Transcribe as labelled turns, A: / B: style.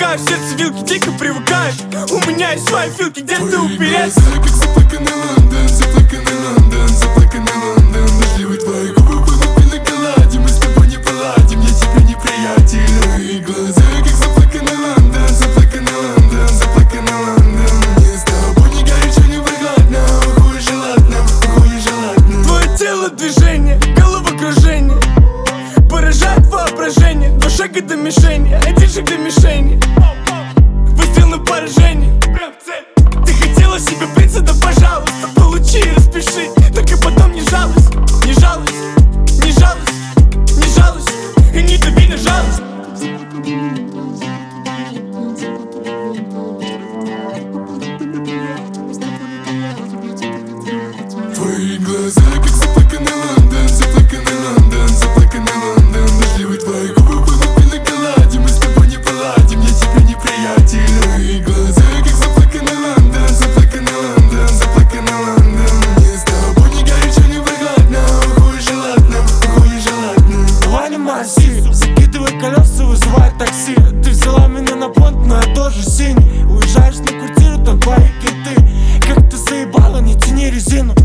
A: Втыкаю в сердце вилки, дико привыкаешь. У меня есть свои филки, где ты упереть.
B: Твои глаза, как заплаканный Лондон, заплаканный Лондон, заплаканный Лондон. Дождливые твои губы будут пиноколаде, мы с тобой не поладим, я тебе неприятен. Твои глаза, как заплаканный Лондон, заплаканный Лондон, заплаканный Лондон. Мне с тобой ни горячо, ни прохладно, хуй желательно, хуй желательно.
A: Твое тело движение, головокружение поражает воображение. Два шага до мишени, один шаг до мишени. Выстрел на поражение, прям в цель. Ты хотела себе принца, да пожалуйста, получи и распиши. Только потом не жалуйся, не жалуйся, не жалуйся, не жалуйся. И не дави на жалость.
B: Твои глаза, как заплаканный Лондон, заплаканный Лондон, заплаканный Лондон. Дождливые твои губы будут пиноколаде, мы с тобой не поладим, я тебе неприятен. Твои глаза, как заплаканный Лондон, заплаканный Лондон, заплаканный Лондон. Мне с тобой ни горячо, ни прохладно, хуй желательно, хуй желательно.
C: Валим России, закидывай колеса, вызывай такси. Ты взяла меня на понт, но я тоже синий. Уезжаешь на квартиру, там твои киты. Как ты заебала, не тяни резину.